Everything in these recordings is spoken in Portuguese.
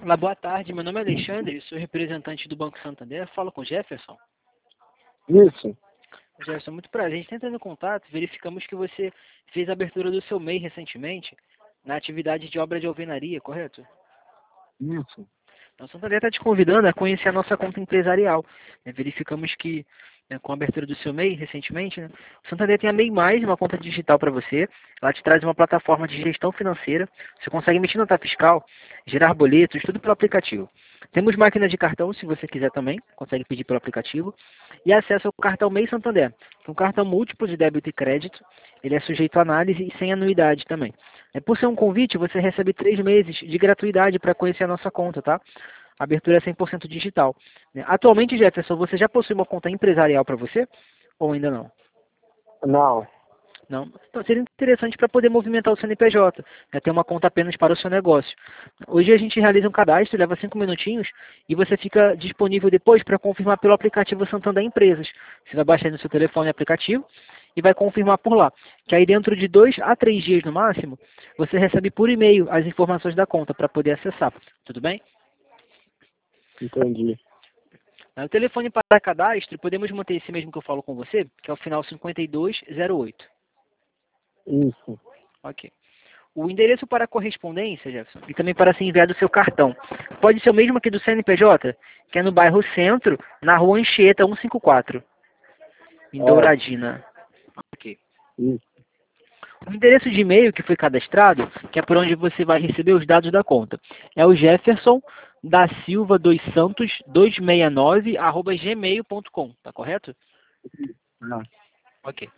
Olá, boa tarde. Meu nome é Alexandre, sou representante do Banco Santander. Falo com o Jefferson. Isso, Jefferson, muito prazer. A gente está entrando em contato, verificamos que você fez a abertura do seu MEI recentemente na atividade de obra de alvenaria, correto? isso. Então, o Santander está te convidando a conhecer a nossa conta empresarial. Verificamos que, com a abertura do seu MEI recentemente, o Santander tem a MEI Mais, uma conta digital para você. Ela te traz uma plataforma de gestão financeira. Você consegue emitir nota fiscal, gerar boletos, tudo pelo aplicativo. Temos máquina de cartão, se você quiser também, consegue pedir pelo aplicativo. E acesso ao cartão MEI Santander, que é um cartão múltiplo de débito e crédito. Ele é sujeito a análise e sem anuidade também. Por ser um convite, você recebe 3 meses de gratuidade para conhecer a nossa conta, tá? A abertura é 100% digital. Atualmente, Jefferson, você já possui uma conta empresarial para você? Ou ainda não? Não, Não? Então seria interessante para poder movimentar o CNPJ, ter uma conta apenas para o seu negócio. Hoje a gente realiza um cadastro, leva 5 minutinhos e você fica disponível depois para confirmar pelo aplicativo Santander Empresas. Você vai baixar aí no seu telefone o aplicativo e vai confirmar por lá. Que aí dentro de 2 a 3 dias no máximo, você recebe por e-mail as informações da conta para poder acessar. Tudo bem? entendi. O telefone para cadastro, podemos manter esse mesmo que eu falo com você, que é o final 5208. Isso, Ok. O endereço para correspondência, Jefferson, e também para ser enviado o seu cartão, pode ser o mesmo aqui do CNPJ, que é no bairro Centro, na rua Anchieta 154, em é, Douradina. Ok. isso, O endereço de e-mail que foi cadastrado, que é por onde você vai receber os dados da conta, é o Jefferson da Silva dos Santos 269@gmail.com, tá correto? não. Ok.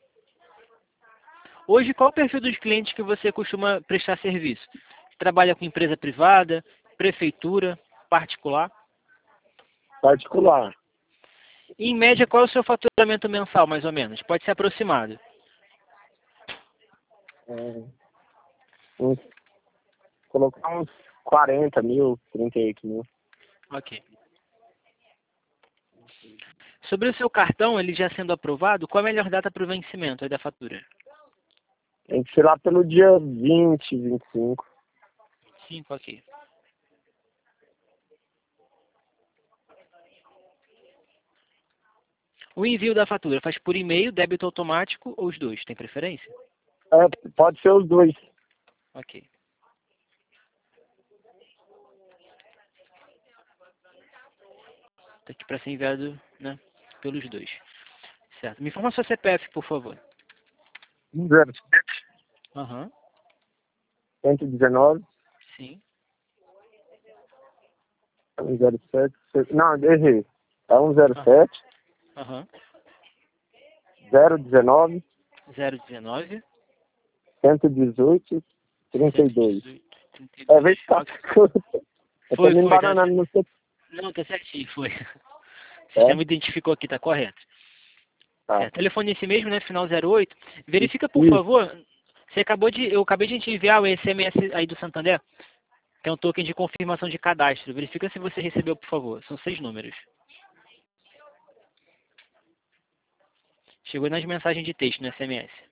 Hoje, qual o perfil dos clientes que você costuma prestar serviço? Trabalha com empresa privada, prefeitura, particular? Particular, E, em média, qual é o seu faturamento mensal, mais ou menos? Pode ser aproximado. é, uns, colocar uns 40 mil, 38 mil. Ok. Sobre o seu cartão, ele já sendo aprovado, qual a melhor data para o vencimento aí da fatura? Tem que ser lá pelo dia 20, 25. 5, ok. O envio da fatura faz por e-mail, débito automático ou os dois? Tem preferência? É, pode ser os dois. Ok. Está aqui para ser enviado, né, pelos dois. Certo. Me informa sua CPF, por favor. 07, Aham. 119, Sim. 107, não, errei. É Ah, 107, Aham. 019, 019 118, 32. 118 É, 32. vê se tá Ok. certo. Eu tô Foi, me foi. Tá, embananando no seu. não, tá certinho, foi. O É? sistema identificou aqui, tá correto. Tá. Certo. Telefone esse mesmo, né? Final 08. Verifica, por Isso. favor. Eu acabei de te enviar o SMS aí do Santander. Tem um token de confirmação de cadastro. Verifica se você recebeu, por favor. São 6 números. Chegou nas mensagens de texto no SMS.